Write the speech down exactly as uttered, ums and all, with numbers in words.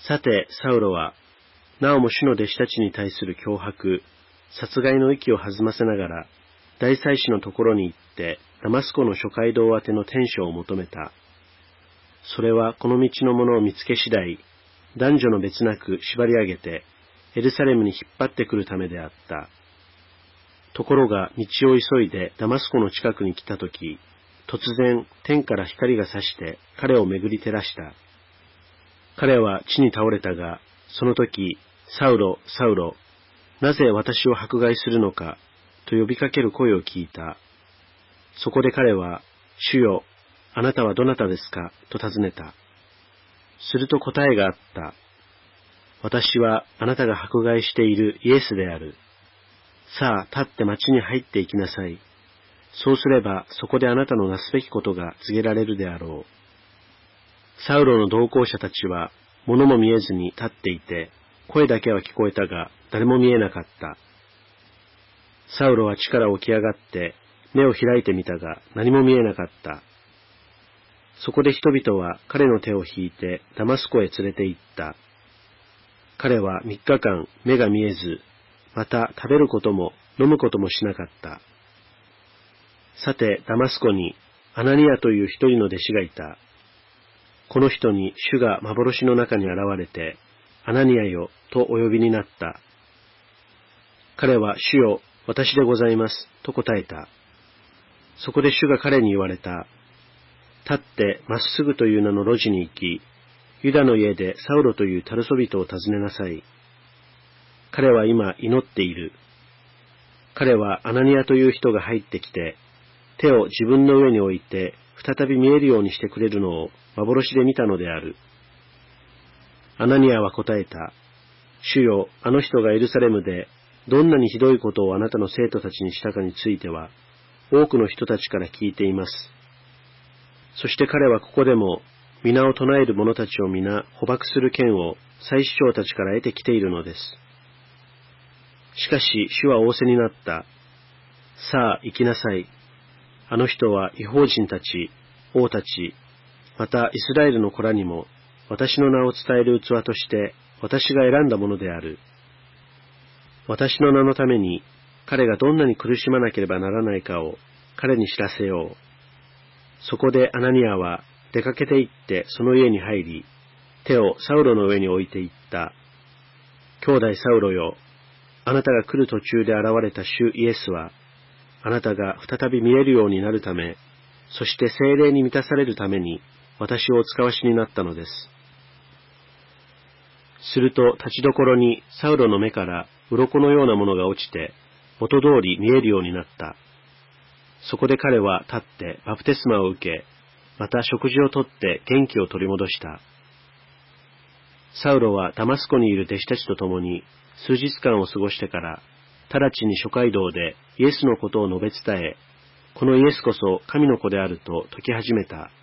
さて、サウロは、なおも主の弟子たちに対する脅迫、殺害の息を弾ませながら、大祭司のところに行って、ダマスコの諸街道宛ての天書を求めた。それはこの道の者を見つけ次第、男女の別なく縛り上げて、エルサレムに引っ張ってくるためであった。ところが道を急いでダマスコの近くに来たとき、突然天から光が差して彼を巡り照らした。彼は地に倒れたが、その時、サウロ、サウロ、なぜ私を迫害するのか、と呼びかける声を聞いた。そこで彼は、主よ、あなたはどなたですかと尋ねた。すると答えがあった。私はあなたが迫害しているイエスである。さあ、立って町に入っていきなさい。そうすれば、そこであなたのなすべきことが告げられるであろう。サウロの同行者たちは、物も見えずに立っていて、声だけは聞こえたが、誰も見えなかった。サウロは地から起き上がって、目を開いてみたが、何も見えなかった。そこで人々は彼の手を引いてダマスコへ連れて行った。彼は三日間目が見えず、また食べることも飲むこともしなかった。さて、ダマスコにアナニアという一人の弟子がいた。この人に主が幻の中に現れて、アナニアよとお呼びになった。彼は主よ、私でございます、と答えた。そこで主が彼に言われた。立ってまっすぐという名の路地に行き、ユダの家でサウロというタルソ人を訪ねなさい。彼は今祈っている。彼はアナニアという人が入ってきて、手を自分の上に置いて、再び見えるようにしてくれるのを幻で見たのである。アナニアは答えた。主よ、あの人がエルサレムで、どんなにひどいことをあなたの生徒たちにしたかについては、多くの人たちから聞いています。そして彼はここでも、皆を唱える者たちを皆捕獲する権を祭司長たちから得てきているのです。しかし主は仰せになった。さあ行きなさい。あの人は異邦人たち、王たち、またイスラエルの子らにも、私の名を伝える器として私が選んだものである。私の名のために彼がどんなに苦しまなければならないかを彼に知らせよう。そこでアナニアは出かけて行ってその家に入り、手をサウロの上に置いていった。兄弟サウロよ、あなたが来る途中で現れた主イエスは、あなたが再び見えるようになるため、そして聖霊に満たされるために私をお使わしになったのです。すると立ちどころにサウロの目から鱗のようなものが落ちて、元通り見えるようになった。そこで彼は立ってバプテスマを受け、また食事をとって元気を取り戻した。サウロはダマスコにいる弟子たちと共に数日間を過ごしてから、直ちに諸街道でイエスのことを述べ伝え、このイエスこそ神の子であると説き始めた。